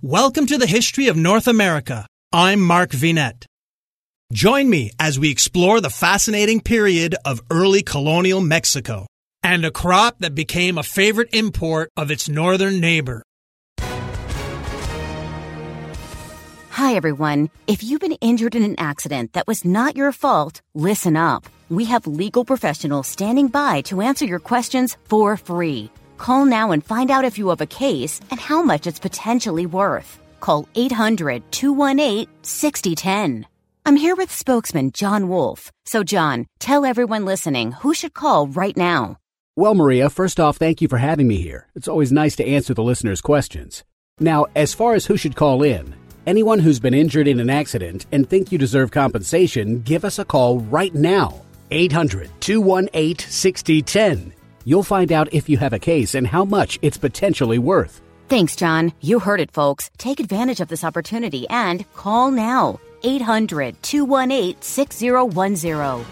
Welcome to the History of North America. I'm Mark Vinette. Join me as we explore the fascinating period of early colonial Mexico and a crop that became a favorite import of its northern neighbor. Hi, everyone. If you've been injured in an accident that was not your fault, listen up. We have legal professionals standing by to answer your questions for free. Call now and find out if you have a case and how much it's potentially worth. Call 800-218-6010. I'm here with spokesman John Wolf. So, John, tell everyone listening who should call right now. Well, Maria, first off, thank you for having me here. It's always nice to answer the listeners' questions. Now, as far as who should call in, anyone who's been injured in an accident and think you deserve compensation, give us a call right now. 800-218-6010. You'll find out if you have a case and how much it's potentially worth. Thanks, John. You heard it, folks. Take advantage of this opportunity and call now. 800-218-6010.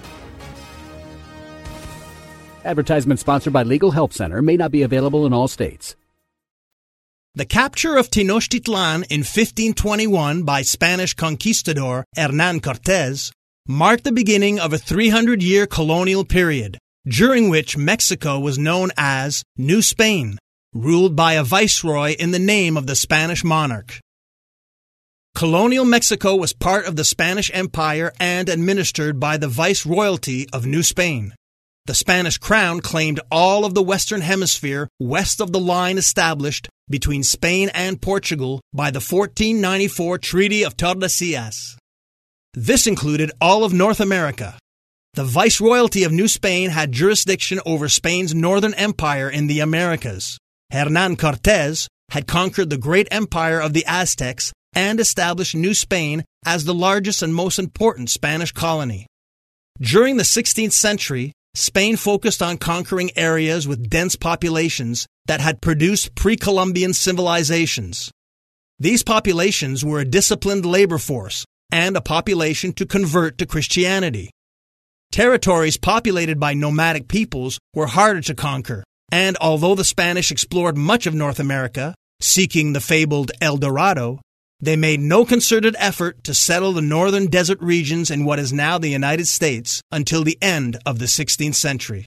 Advertisement sponsored by Legal Help Center. May not be available in all states. The capture of Tenochtitlan in 1521 by Spanish conquistador Hernán Cortés marked the beginning of a 300-year colonial period, during which Mexico was known as New Spain, ruled by a viceroy in the name of the Spanish monarch. Colonial Mexico was part of the Spanish Empire and administered by the Viceroyalty of New Spain. The Spanish crown claimed all of the Western Hemisphere west of the line established between Spain and Portugal by the 1494 Treaty of Tordesillas. This included all of North America. The Viceroyalty of New Spain had jurisdiction over Spain's northern empire in the Americas. Hernán Cortés had conquered the great empire of the Aztecs and established New Spain as the largest and most important Spanish colony. During the 16th century, Spain focused on conquering areas with dense populations that had produced pre-Columbian civilizations. These populations were a disciplined labor force and a population to convert to Christianity. Territories populated by nomadic peoples were harder to conquer, and although the Spanish explored much of North America, seeking the fabled El Dorado, they made no concerted effort to settle the northern desert regions in what is now the United States until the end of the 16th century.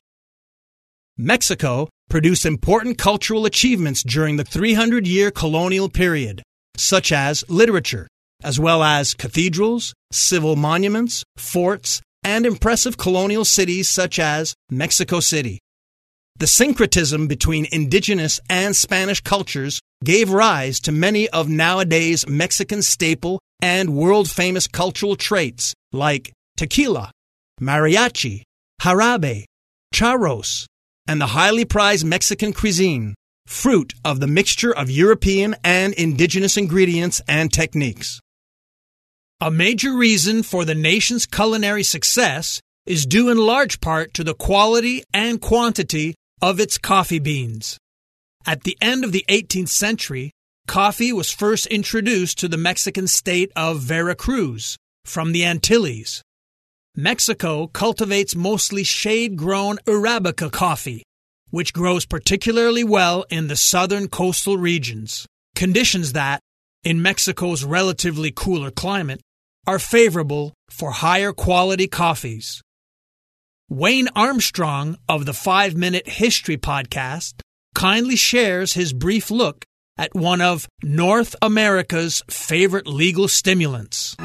Mexico produced important cultural achievements during the 300-year colonial period, such as literature, as well as cathedrals, civil monuments, forts, and impressive colonial cities such as Mexico City. The syncretism between indigenous and Spanish cultures gave rise to many of nowadays Mexican staple and world-famous cultural traits like tequila, mariachi, jarabe, charros, and the highly prized Mexican cuisine, fruit of the mixture of European and indigenous ingredients and techniques. A major reason for the nation's culinary success is due in large part to the quality and quantity of its coffee beans. At the end of the 18th century, coffee was first introduced to the Mexican state of Veracruz from the Antilles. Mexico cultivates mostly shade-grown Arabica coffee, which grows particularly well in the southern coastal regions, conditions that, in Mexico's relatively cooler climate, are favorable for higher quality coffees. Wayne Armstrong of the 5-Minute History Podcast kindly shares his brief look at one of North America's favorite legal stimulants.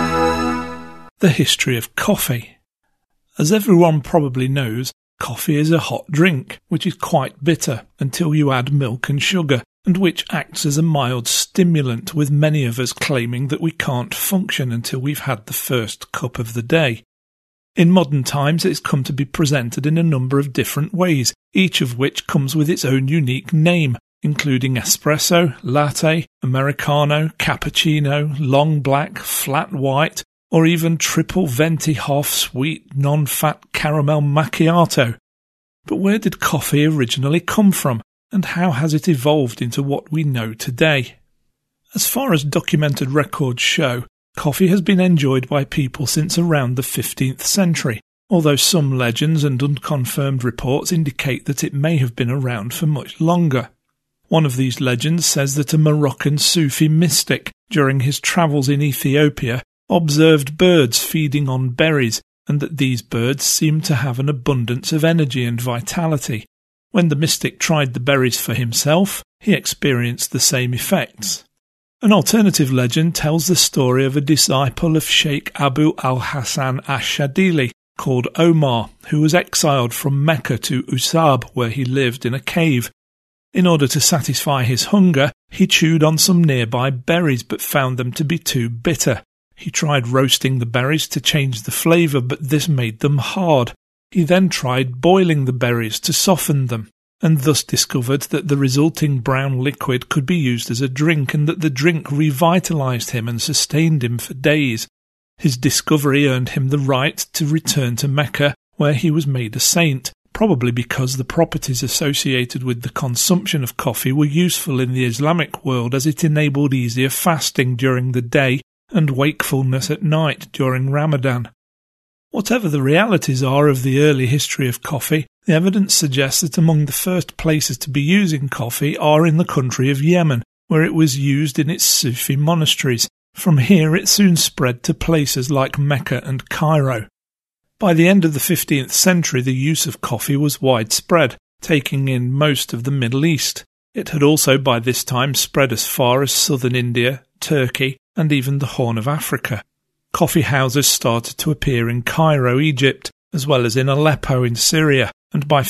The history of coffee. As everyone probably knows, coffee is a hot drink, which is quite bitter until you add milk and sugar, and which acts as a mild stimulant, with many of us claiming that we can't function until we've had the first cup of the day. In modern times, it's come to be presented in a number of different ways, each of which comes with its own unique name, including espresso, latte, americano, cappuccino, long black, flat white, or even triple venti half-sweet, non-fat caramel macchiato. But where did coffee originally come from, and how has it evolved into what we know today? As far as documented records show, coffee has been enjoyed by people since around the 15th century, although some legends and unconfirmed reports indicate that it may have been around for much longer. One of these legends says that a Moroccan Sufi mystic, during his travels in Ethiopia, observed birds feeding on berries, and that these birds seemed to have an abundance of energy and vitality. When the mystic tried the berries for himself, he experienced the same effects. An alternative legend tells the story of a disciple of Sheikh Abu al-Hasan ash-Shadili called Omar, who was exiled from Mecca to Usab, where he lived in a cave. In order to satisfy his hunger, he chewed on some nearby berries but found them to be too bitter. He tried roasting the berries to change the flavour, but this made them hard. He then tried boiling the berries to soften them, and thus discovered that the resulting brown liquid could be used as a drink, and that the drink revitalised him and sustained him for days. His discovery earned him the right to return to Mecca, where he was made a saint, probably because the properties associated with the consumption of coffee were useful in the Islamic world, as it enabled easier fasting during the day and wakefulness at night during Ramadan. Whatever the realities are of the early history of coffee, the evidence suggests that among the first places to be using coffee are in the country of Yemen, where it was used in its Sufi monasteries. From here it soon spread to places like Mecca and Cairo. By the end of the 15th century, the use of coffee was widespread, taking in most of the Middle East. It had also by this time spread as far as southern India, Turkey, and even the Horn of Africa. Coffee houses started to appear in Cairo, Egypt, as well as in Aleppo in Syria, and by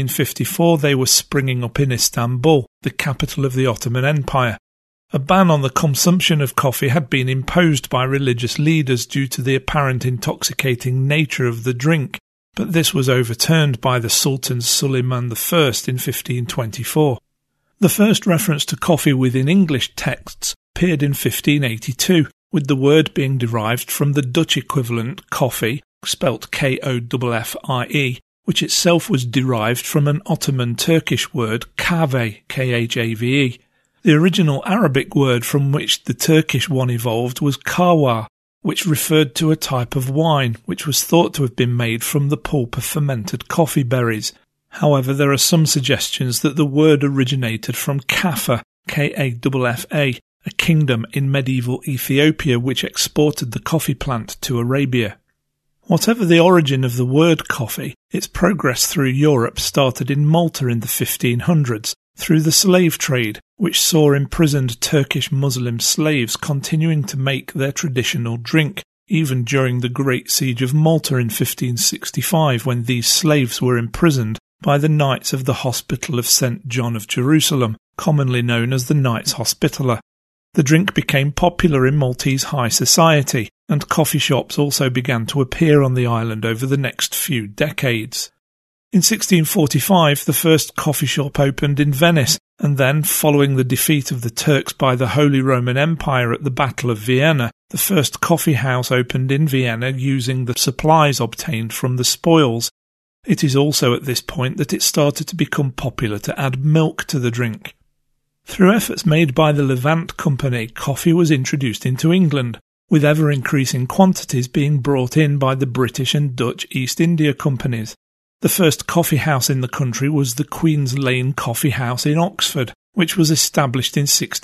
1554 they were springing up in Istanbul, the capital of the Ottoman Empire. A ban on the consumption of coffee had been imposed by religious leaders due to the apparent intoxicating nature of the drink, but this was overturned by the Sultan Suleiman I in 1524. The first reference to coffee within English texts appeared in 1582, with the word being derived from the Dutch equivalent coffee, spelt Koffie, which itself was derived from an Ottoman Turkish word kahve, Khave. The original Arabic word from which the Turkish one evolved was kahwa, which referred to a type of wine which was thought to have been made from the pulp of fermented coffee berries. However, there are some suggestions that the word originated from Kaffa, Kaffa, a kingdom in medieval Ethiopia which exported the coffee plant to Arabia. Whatever the origin of the word coffee, its progress through Europe started in Malta in the 1500s, through the slave trade, which saw imprisoned Turkish Muslim slaves continuing to make their traditional drink, even during the Great Siege of Malta in 1565, when these slaves were imprisoned by the Knights of the Hospital of St. John of Jerusalem, commonly known as the Knights Hospitaller. The drink became popular in Maltese high society, and coffee shops also began to appear on the island over the next few decades. In 1645, the first coffee shop opened in Venice, and then, following the defeat of the Turks by the Holy Roman Empire at the Battle of Vienna, the first coffee house opened in Vienna using the supplies obtained from the spoils. It is also at this point that it started to become popular to add milk to the drink. Through efforts made by the Levant Company, coffee was introduced into England, with ever-increasing quantities being brought in by the British and Dutch East India Companies. The first coffee house in the country was the Queen's Lane Coffee House in Oxford, which was established in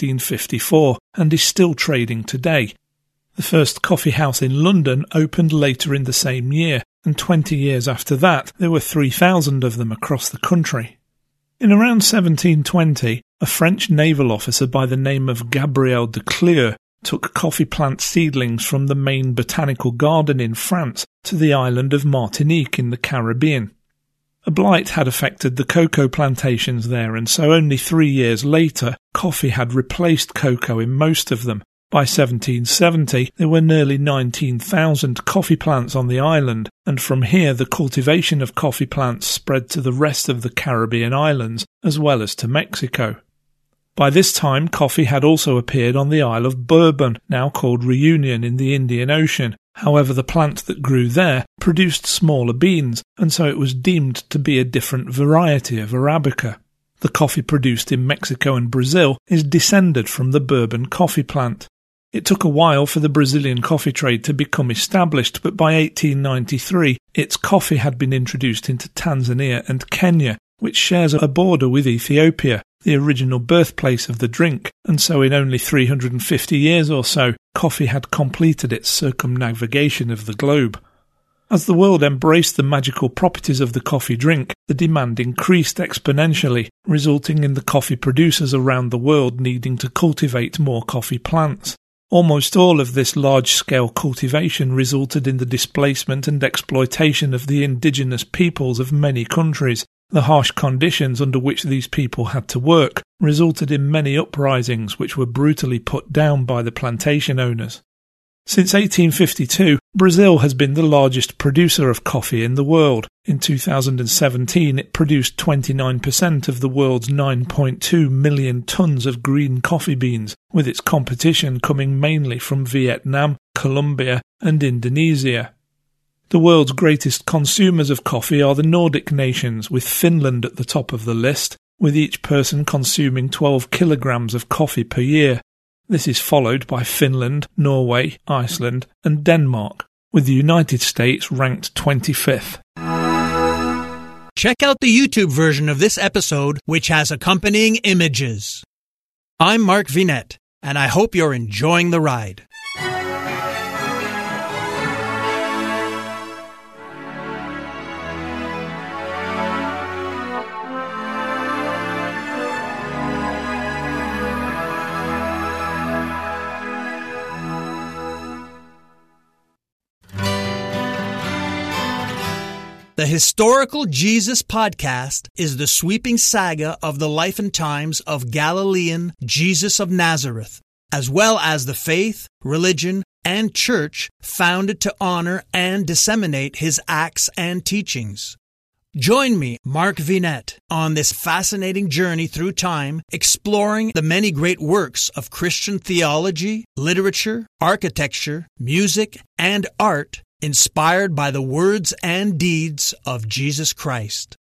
1654 and is still trading today. The first coffee house in London opened later in the same year, and 20 years after that there were 3,000 of them across the country. In around 1720, a French naval officer by the name of Gabriel de Cleur took coffee plant seedlings from the main botanical garden in France to the island of Martinique in the Caribbean. A blight had affected the cocoa plantations there, and so only 3 years later, coffee had replaced cocoa in most of them. By 1770, there were nearly 19,000 coffee plants on the island, and from here the cultivation of coffee plants spread to the rest of the Caribbean islands, as well as to Mexico. By this time, coffee had also appeared on the Isle of Bourbon, now called Reunion, in the Indian Ocean. However, the plant that grew there produced smaller beans, and so it was deemed to be a different variety of Arabica. The coffee produced in Mexico and Brazil is descended from the Bourbon coffee plant. It took a while for the Brazilian coffee trade to become established, but by 1893 its coffee had been introduced into Tanzania and Kenya, which shares a border with Ethiopia, the original birthplace of the drink, and so in only 350 years or so, coffee had completed its circumnavigation of the globe. As the world embraced the magical properties of the coffee drink, the demand increased exponentially, resulting in the coffee producers around the world needing to cultivate more coffee plants. Almost all of this large-scale cultivation resulted in the displacement and exploitation of the indigenous peoples of many countries. The harsh conditions under which these people had to work resulted in many uprisings which were brutally put down by the plantation owners. Since 1852, Brazil has been the largest producer of coffee in the world. In 2017, it produced 29% of the world's 9.2 million tons of green coffee beans, with its competition coming mainly from Vietnam, Colombia, and Indonesia. The world's greatest consumers of coffee are the Nordic nations, with Finland at the top of the list, with each person consuming 12 kilograms of coffee per year. This is followed by Finland, Norway, Iceland, and Denmark, with the United States ranked 25th. Check out the YouTube version of this episode, which has accompanying images. I'm Mark Vinette, and I hope you're enjoying the ride. The Historical Jesus Podcast is the sweeping saga of the life and times of Galilean Jesus of Nazareth, as well as the faith, religion, and church founded to honor and disseminate his acts and teachings. Join me, Mark Vinette, on this fascinating journey through time, exploring the many great works of Christian theology, literature, architecture, music, and art inspired by the words and deeds of Jesus Christ.